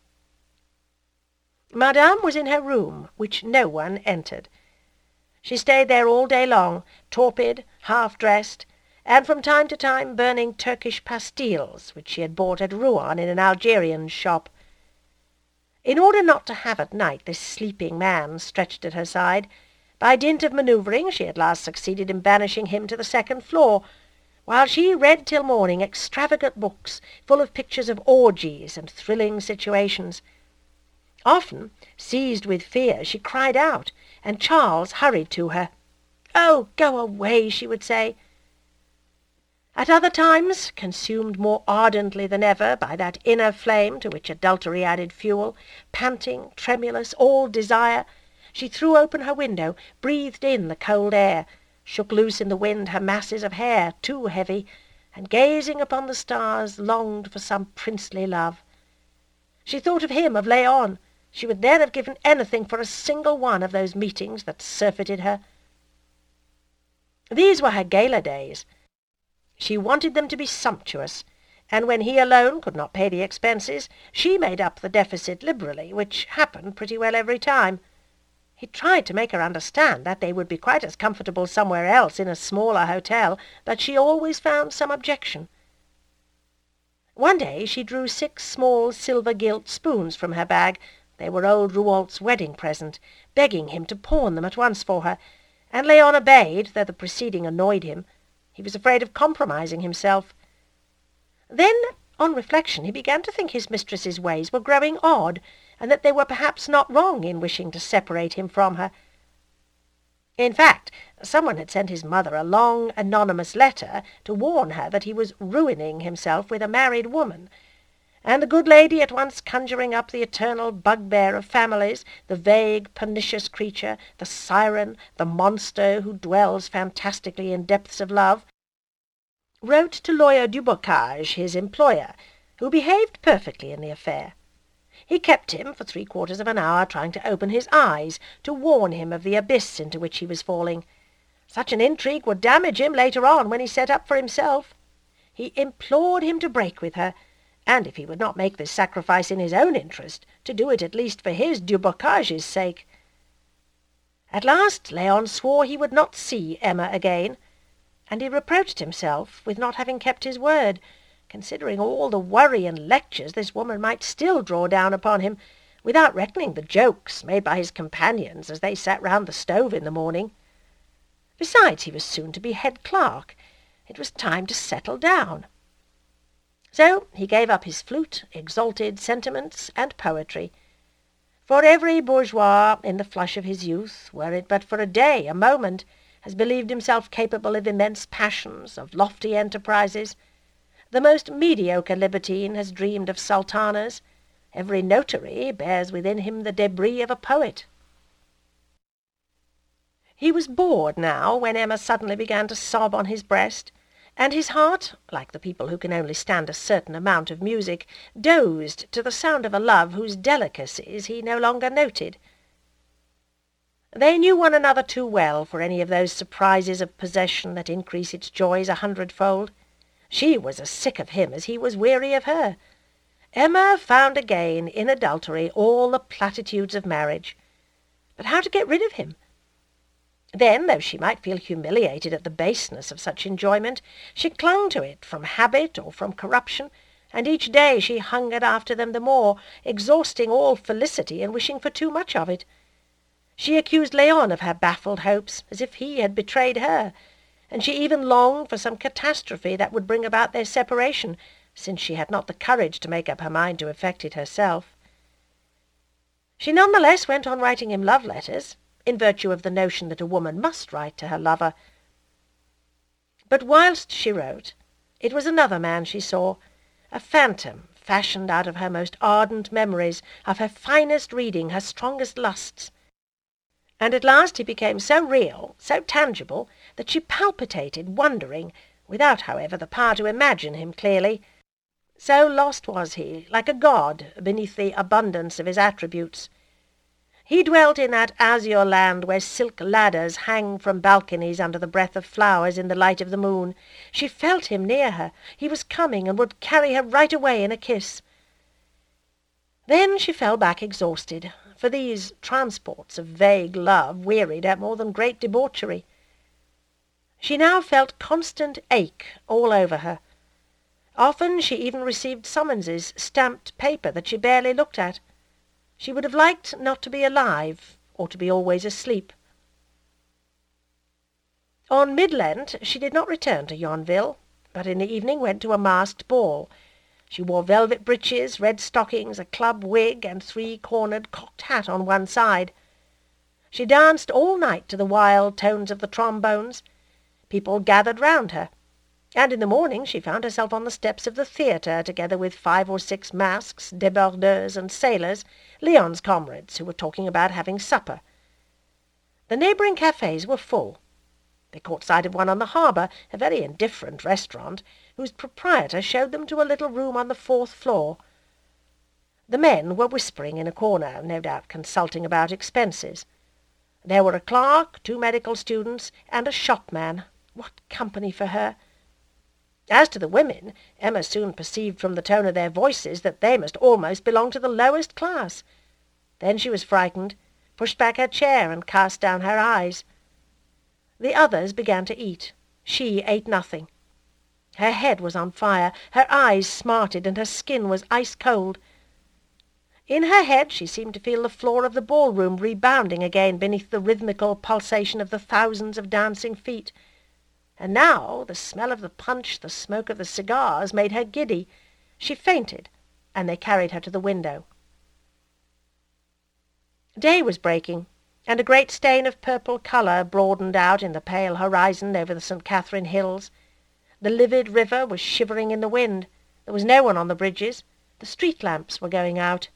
Madame was in her room, which no one entered. She stayed there all day long, torpid, half-dressed, and from time to time burning Turkish pastilles, which she had bought at Rouen in an Algerian's shop. In order not to have at night this sleeping man stretched at her side, by dint of manoeuvring she at last succeeded in banishing him to the 2nd floor, while she read till morning extravagant books full of pictures of orgies and thrilling situations. Often, seized with fear, she cried out, and Charles hurried to her. "Oh, go away," she would say. At other times, consumed more ardently than ever by that inner flame to which adultery added fuel, panting, tremulous, all desire, She threw open her window, breathed in the cold air, shook loose in the wind her masses of hair, too heavy, and gazing upon the stars, longed for some princely love. She thought of him, of Léon. She would then have given anything for a single one of those meetings that surfeited her. These were her gala days. She wanted them to be sumptuous, and when he alone could not pay the expenses, she made up the deficit liberally, which happened pretty well every time. He tried to make her understand that they would be quite as comfortable somewhere else in a smaller hotel, but she always found some objection. One day she drew 6 small silver-gilt spoons from her bag. They were old Rouault's wedding present, begging him to pawn them at once for her, and Léon obeyed, though the proceeding annoyed him. He was afraid of compromising himself. Then, on reflection, he began to think his mistress's ways were growing odd, and that they were perhaps not wrong in wishing to separate him from her. In fact, someone had sent his mother a long, anonymous letter to warn her that he was ruining himself with a married woman, and the good lady at once conjuring up the eternal bugbear of families, the vague, pernicious creature, the siren, the monster who dwells fantastically in depths of love, wrote to lawyer Dubocage, his employer, who behaved perfectly in the affair. He kept him for 3/4 of an hour trying to open his eyes, to warn him of the abyss into which he was falling. Such an intrigue would damage him later on when he set up for himself. He implored him to break with her, and if he would not make this sacrifice in his own interest, to do it at least for his Dubocage's sake. At last Léon swore he would not see Emma again, and he reproached himself with not having kept his word, considering all the worry and lectures this woman might still draw down upon him, without reckoning the jokes made by his companions as they sat round the stove in the morning. Besides, he was soon to be head clerk. It was time to settle down. So he gave up his flute, exalted sentiments, and poetry. For every bourgeois, in the flush of his youth, were it but for a day, a moment, has believed himself capable of immense passions, of lofty enterprises. The most mediocre libertine has dreamed of sultanas. Every notary bears within him the débris of a poet. He was bored now when Emma suddenly began to sob on his breast, and his heart, like the people who can only stand a certain amount of music, dozed to the sound of a love whose delicacies he no longer noted. They knew one another too well for any of those surprises of possession that increase its joys 100-fold. She was as sick of him as he was weary of her. Emma found again in adultery all the platitudes of marriage. But how to get rid of him? Then, though she might feel humiliated at the baseness of such enjoyment, she clung to it from habit or from corruption, and each day she hungered after them the more, exhausting all felicity and wishing for too much of it. She accused Léon of her baffled hopes, as if he had betrayed her, and she even longed for some catastrophe that would bring about their separation, since she had not the courage to make up her mind to effect it herself. She none the less went on writing him love letters, in virtue of the notion that a woman must write to her lover. But whilst she wrote, it was another man she saw, a phantom fashioned out of her most ardent memories, of her finest reading, her strongest lusts. And at last he became so real, so tangible, that she palpitated, wondering, without, however, the power to imagine him clearly. So lost was he, like a god, beneath the abundance of his attributes. He dwelt in that azure land where silk ladders hang from balconies under the breath of flowers in the light of the moon. She felt him near her. He was coming, and would carry her right away in a kiss. Then she fell back exhausted, for these transports of vague love wearied her more than great debauchery. She now felt constant ache all over her. Often she even received summonses, stamped paper that she barely looked at. She would have liked not to be alive, or to be always asleep. On Mid-Lent she did not return to Yonville, but in the evening went to a masked ball. She wore velvet breeches, red stockings, a club wig, and 3-cornered cocked hat on one side. She danced all night to the wild tones of the trombones. People gathered round her, and in the morning she found herself on the steps of the theatre, together with 5 or 6 masks, débardeurs, and sailors, Léon's comrades, who were talking about having supper. The neighbouring cafes were full. They caught sight of one on the harbour, a very indifferent restaurant, whose proprietor showed them to a little room on the 4th floor. The men were whispering in a corner, no doubt consulting about expenses. There were a clerk, 2 medical students, and a shopman. What company for her! As to the women, Emma soon perceived from the tone of their voices that they must almost belong to the lowest class. Then she was frightened, pushed back her chair, and cast down her eyes. The others began to eat. She ate nothing. Her head was on fire, her eyes smarted, and her skin was ice-cold. In her head she seemed to feel the floor of the ballroom rebounding again beneath the rhythmical pulsation of the thousands of dancing feet. And now the smell of the punch, the smoke of the cigars, made her giddy. She fainted, and they carried her to the window. Day was breaking, and a great stain of purple colour broadened out in the pale horizon over the St. Catherine Hills. The livid river was shivering in the wind. There was no one on the bridges. The street lamps were going out.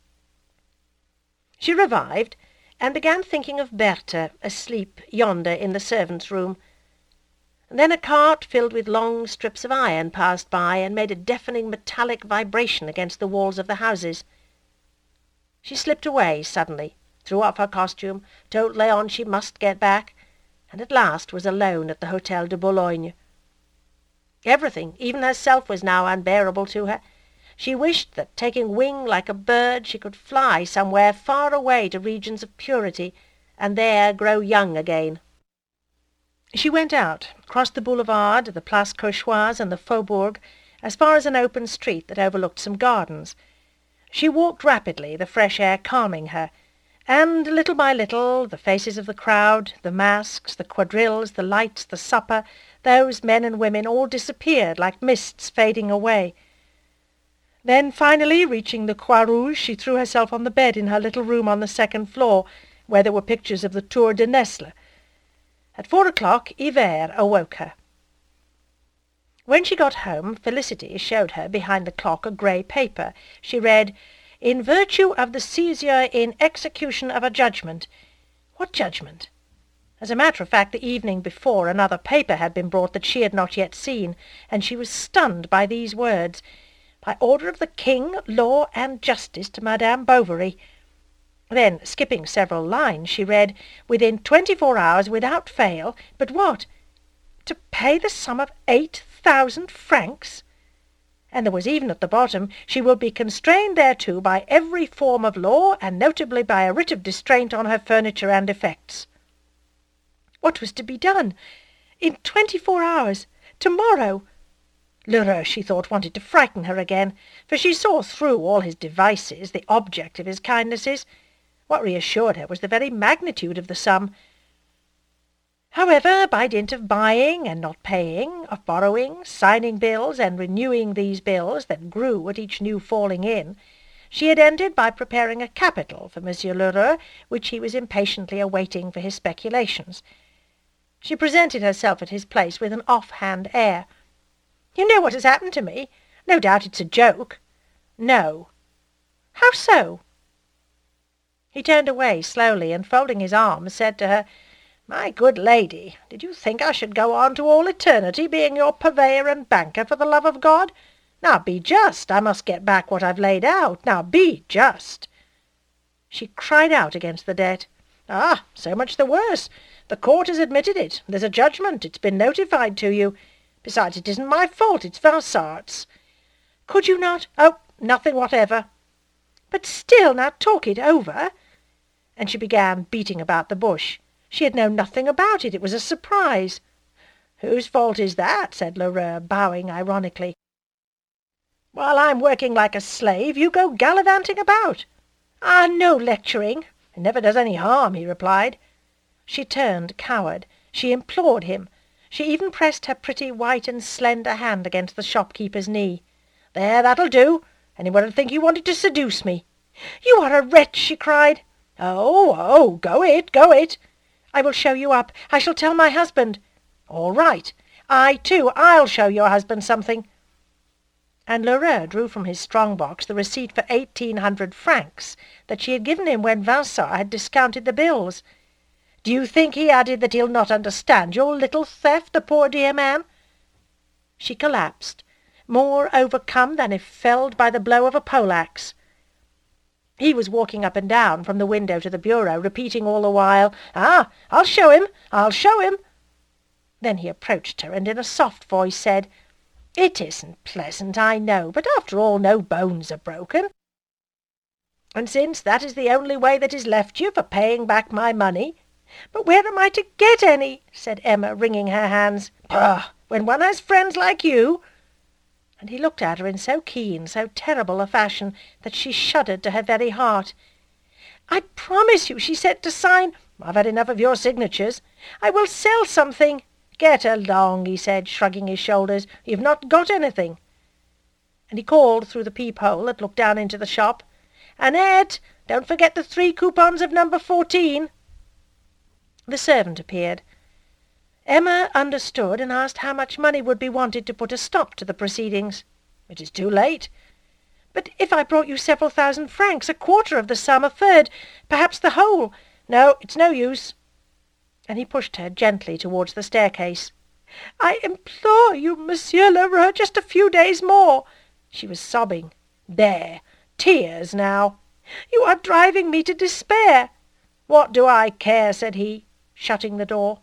She revived, and began thinking of Berthe, asleep yonder in the servants' room. Then a cart filled with long strips of iron passed by, and made a deafening metallic vibration against the walls of the houses. She slipped away suddenly, threw off her costume, told Léon she must get back, and at last was alone at the Hôtel de Boulogne. Everything, even herself, was now unbearable to her. She wished that, taking wing like a bird, she could fly somewhere far away to regions of purity, and there grow young again. She went out, crossed the boulevard, the Place Cauchoise, and the Faubourg, as far as an open street that overlooked some gardens. She walked rapidly, the fresh air calming her, and little by little the faces of the crowd, the masks, the quadrilles, the lights, the supper, those men and women, all disappeared like mists fading away. Then, finally, reaching the Croix Rouge, she threw herself on the bed in her little room on the 2nd floor, where there were pictures of the Tour de Nesle. At 4 o'clock, Hivert awoke her. When she got home, Felicity showed her behind the clock a grey paper. She read, "In virtue of the seizure in execution of a judgment." What judgment? As a matter of fact, the evening before another paper had been brought that she had not yet seen, and she was stunned by these words, "By order of the King, law and justice to Madame Bovary." Then, skipping several lines, she read, "Within 24 hours, without fail," but what? To pay the sum of 8,000 francs? And there was even at the bottom, "She will be constrained thereto by every form of law, and notably by a writ of distraint on her furniture and effects." What was to be done? In 24 hours? Tomorrow? Lheureux, she thought, wanted to frighten her again, for she saw through all his devices, the object of his kindnesses. What reassured her was the very magnitude of the sum. However, by dint of buying and not paying, of borrowing, signing bills, and renewing these bills that grew at each new falling in, she had ended by preparing a capital for Monsieur Lheureux, which he was impatiently awaiting for his speculations. She presented herself at his place with an off-hand air. "You know what has happened to me? No doubt it's a joke." "No." "How so?" He turned away slowly, and folding his arms, said to her, "My good lady, did you think I should go on to all eternity being your purveyor and banker, for the love of God? Now be just. I must get back what I've laid out. Now be just." She cried out against the debt. "Ah, so much the worse. The court has admitted it. There's a judgment. It's been notified to you. Besides, it isn't my fault. It's Vinçart's." "Could you not—" "Oh, nothing whatever." "But still, now talk it over." And she began beating about the bush. She had known nothing about it. It was a surprise. "Whose fault is that?" said Lheureux, bowing ironically. "While I'm working like a slave, you go gallivanting about." "Ah, no lecturing." "It never does any harm," he replied. She turned coward. She implored him. She even pressed her pretty white and slender hand against the shopkeeper's knee. "There, that'll do. Anyone would think you wanted to seduce me." "You are a wretch!" she cried. Oh, go it, go it." "I will show you up. I shall tell my husband." "All right. I'll show your husband something." And Lheureux drew from his strong-box the receipt for 1,800 francs that she had given him when Vinçart had discounted the bills. Do you think," he added, "that he'll not understand your little theft, the poor dear man?" She collapsed, more overcome than if felled by the blow of a pole-axe. He was walking up and down from the window to the bureau, repeating all the while, "Ah, I'll show him, I'll show him." Then he approached her and in a soft voice said, "It isn't pleasant, I know, but after all no bones are broken. And since that is the only way that is left you for paying back my money—" "But where am I to get any?" said Emma, wringing her hands. "Pah! When one has friends like you—" And he looked at her in so keen, so terrible a fashion that she shuddered to her very heart. "I promise you," she said, "to sign—" "I've had enough of your signatures. I will sell something." "Get along," he said, shrugging his shoulders. "You've not got anything." And he called through the peephole that looked down into the shop, "Annette, don't forget the 3 coupons of number 14. The servant appeared. Emma understood and asked how much money would be wanted to put a stop to the proceedings. "It is too late." "But if I brought you several thousand francs, a quarter of the sum, a third, perhaps the whole—" "No, it's no use." And he pushed her gently towards the staircase. "I implore you, Monsieur Lheureux, just a few days more." She was sobbing. "There, tears now." "You are driving me to despair." "What do I care?" said he, shutting the door.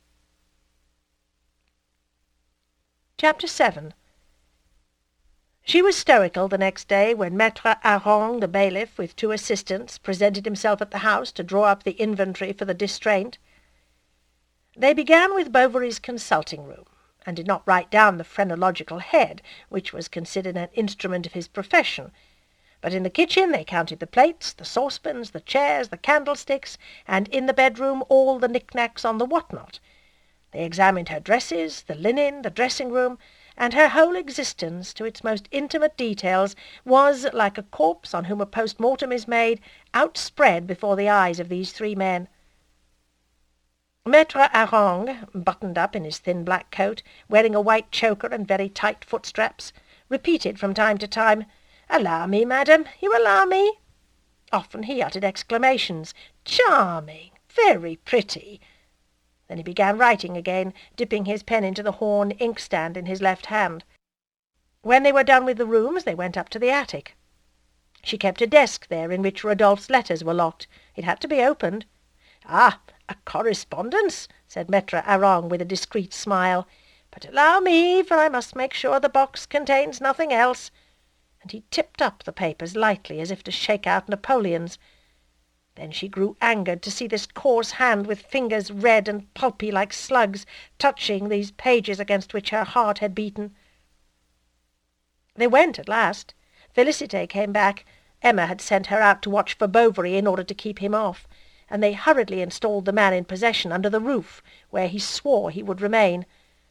Chapter 7. She was stoical the next day when Maître Hareng, the bailiff, with 2 assistants, presented himself at the house to draw up the inventory for the distraint. They began with Bovary's consulting-room, and did not write down the phrenological head, which was considered an instrument of his profession, but in the kitchen they counted the plates, the saucepans, the chairs, the candlesticks, and in the bedroom all the knick-knacks on the what-not. They examined her dresses, the linen, the dressing-room, and her whole existence, to its most intimate details, was, like a corpse on whom a post-mortem is made, outspread before the eyes of these 3 men. Maître Hareng, buttoned up in his thin black coat, wearing a white choker and very tight footstraps, repeated from time to time, "Allow me, madam, you allow me?" Often he uttered exclamations, "Charming! Very pretty!" Then he began writing again, dipping his pen into the horn inkstand in his left hand. When they were done with the rooms, they went up to the attic. She kept a desk there in which Rodolphe's letters were locked. It had to be opened. "Ah, a correspondence," said Maître Hareng with a discreet smile. "But allow me, for I must make sure the box contains nothing else." And he tipped up the papers lightly as if to shake out Napoleons. Then she grew angered to see this coarse hand with fingers red and pulpy like slugs touching these pages against which her heart had beaten. They went at last. Félicité came back. Emma had sent her out to watch for Bovary in order to keep him off, and they hurriedly installed the man in possession under the roof, where he swore he would remain.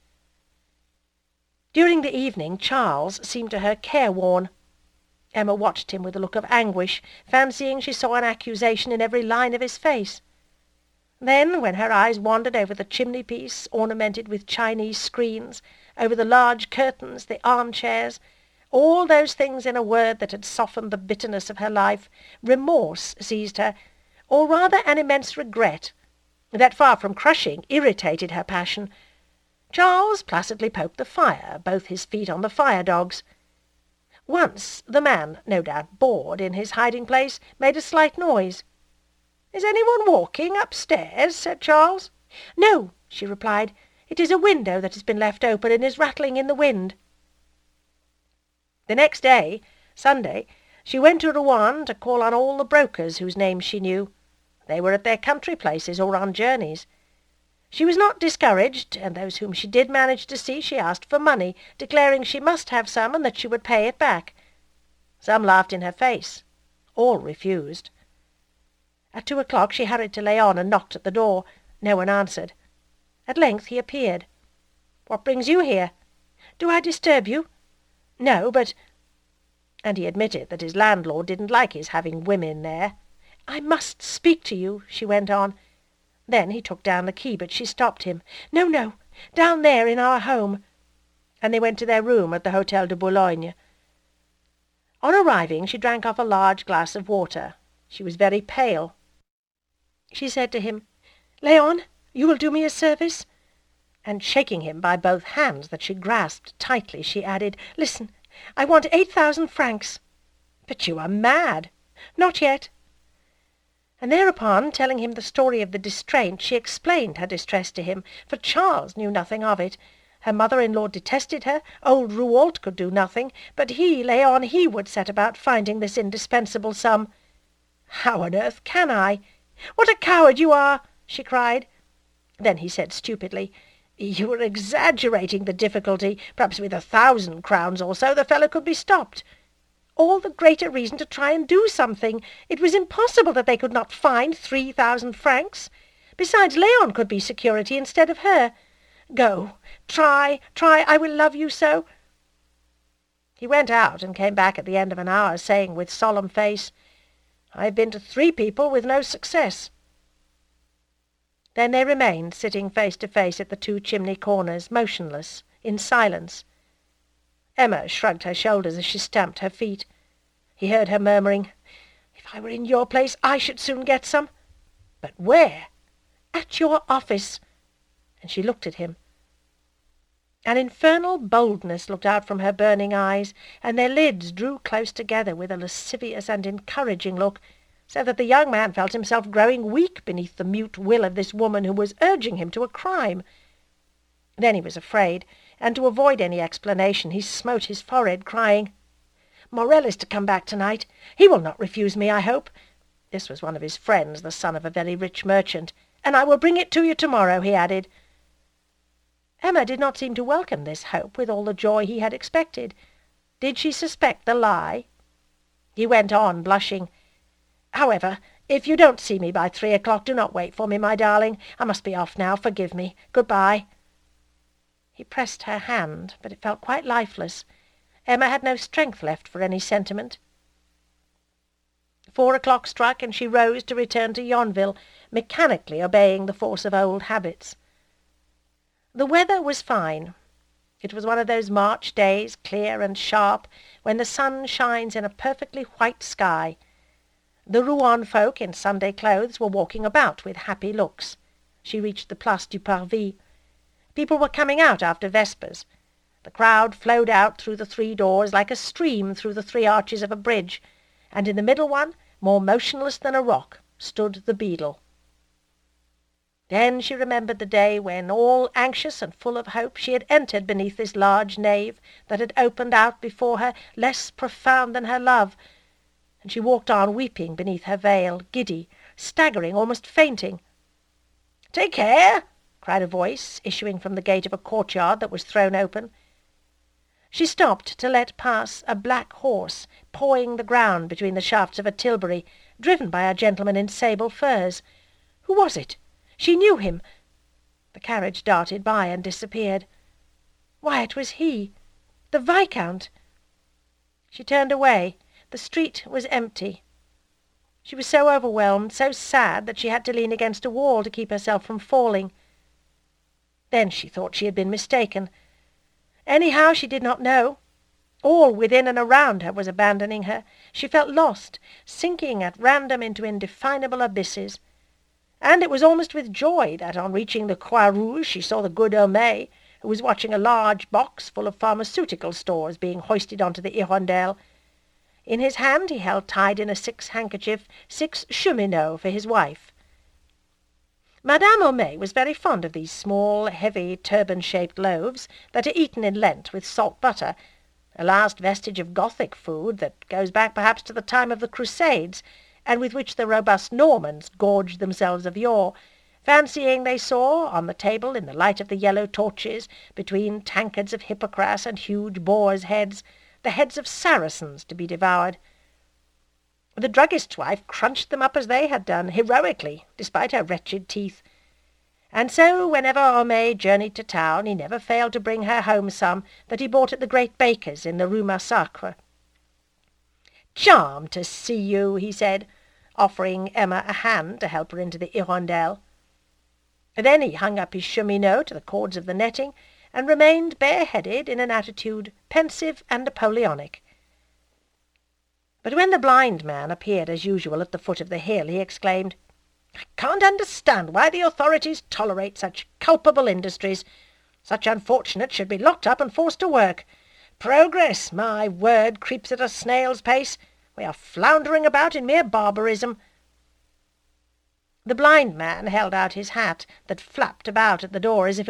During the evening Charles seemed to her careworn. Emma watched him with a look of anguish, fancying she saw an accusation in every line of his face. Then, when her eyes wandered over the chimney-piece ornamented with Chinese screens, over the large curtains, the armchairs, all those things in a word that had softened the bitterness of her life, remorse seized her, or rather an immense regret, that far from crushing, irritated her passion. Charles placidly poked the fire, both his feet on the fire-dogs. Once the man, no doubt bored in his hiding-place, made a slight noise. "Is anyone walking upstairs?" said Charles. "No," she replied. "It is a window that has been left open and is rattling in the wind." The next day, Sunday, she went to Rouen to call on all the brokers whose names she knew. They were at their country places or on journeys. She was not discouraged, and those whom she did manage to see she asked for money, declaring she must have some and that she would pay it back. Some laughed in her face. All refused. At 2 o'clock she hurried to Léon and knocked at the door. No one answered. At length he appeared. "What brings you here?" "Do I disturb you?" "No, but—" And he admitted that his landlord didn't like his having women there. "I must speak to you," she went on. Then he took down the key, but she stopped him. "No, no, down there in our home." And they went to their room at the Hôtel de Boulogne. On arriving, she drank off a large glass of water. She was very pale. She said to him, Léon, you will do me a service?" And shaking him by both hands that she grasped tightly, she added, "Listen, I want 8,000 francs." "But you are mad." "Not yet." And thereupon, telling him the story of the distraint, she explained her distress to him, for Charles knew nothing of it. Her mother-in-law detested her, old Rouault could do nothing, but he, Léon, he would set about finding this indispensable sum. "How on earth can I?" "What a coward you are!" she cried. Then he said stupidly, "You are exaggerating the difficulty. Perhaps with 1,000 crowns or so the fellow could be stopped." "All the greater reason to try and do something. It was impossible that they could not find 3,000 francs. Besides, Léon could be security instead of her. Go, try, I will love you so." He went out and came back at the end of an hour, saying with solemn face, "I have been to 3 people with no success." Then they remained sitting face to face at the 2 chimney corners, motionless, in silence. Emma shrugged her shoulders as she stamped her feet. He heard her murmuring, "If I were in your place, I should soon get some." "But where?" "At your office." And she looked at him. An infernal boldness looked out from her burning eyes, and their lids drew close together with a lascivious and encouraging look, so that the young man felt himself growing weak beneath the mute will of this woman who was urging him to a crime. Then he was afraid, and to avoid any explanation he smote his forehead, crying, "Morel is to come back tonight. He will not refuse me, I hope." This was one of his friends, the son of a very rich merchant. "And I will bring it to you tomorrow," he added. Emma did not seem to welcome this hope with all the joy he had expected. Did she suspect the lie? He went on, blushing, "However, if you don't see me by 3 o'clock, do not wait for me, my darling. I must be off now. Forgive me. Good-bye." He pressed her hand, but it felt quite lifeless. Emma had no strength left for any sentiment. 4 o'clock struck, and she rose to return to Yonville, mechanically obeying the force of old habits. The weather was fine. It was one of those March days, clear and sharp, when the sun shines in a perfectly white sky. The Rouen folk in Sunday clothes were walking about with happy looks. She reached the Place du Parvis. People were coming out after vespers. The crowd flowed out through the 3 doors like a stream through the 3 arches of a bridge, and in the middle one, more motionless than a rock, stood the beadle. Then she remembered the day when, all anxious and full of hope, she had entered beneath this large nave that had opened out before her, less profound than her love, and she walked on weeping beneath her veil, giddy, staggering, almost fainting. "Take care!" cried a voice, issuing from the gate of a courtyard that was thrown open. She stopped to let pass a black horse, pawing the ground between the shafts of a tilbury, driven by a gentleman in sable furs. Who was it? She knew him. The carriage darted by and disappeared. Why, it was he, the Viscount. She turned away. The street was empty. She was so overwhelmed, so sad, that she had to lean against a wall to keep herself from falling. Then she thought she had been mistaken. Anyhow, she did not know. All within and around her was abandoning her. She felt lost, sinking at random into indefinable abysses. And it was almost with joy that, on reaching the Croix Rouge, she saw the good Homais, who was watching a large box full of pharmaceutical stores being hoisted onto the Hirondelle. In his hand he held tied in a 6 handkerchief 6 cheminots for his wife. Madame Homais was very fond of these small, heavy, turban-shaped loaves that are eaten in Lent with salt butter, a last vestige of Gothic food that goes back perhaps to the time of the Crusades, and with which the robust Normans gorged themselves of yore, fancying they saw, on the table in the light of the yellow torches, between tankards of Hippocras and huge boars' heads, the heads of Saracens to be devoured. The druggist's wife crunched them up as they had done, heroically, despite her wretched teeth. And so, whenever Homais journeyed to town, he never failed to bring her home some that he bought at the great baker's in the Rue Massacre. "Charmed to see you," he said, offering Emma a hand to help her into the Hirondelle. Then he hung up his cheminot to the cords of the netting, and remained bareheaded in an attitude pensive and Napoleonic. But when the blind man appeared as usual at the foot of the hill, he exclaimed, I can't understand why the authorities tolerate such culpable industries. Such unfortunates should be locked up and forced to work. Progress, my word, creeps at a snail's pace. We are floundering about in mere barbarism." The blind man held out his hat, that flapped about at the door as if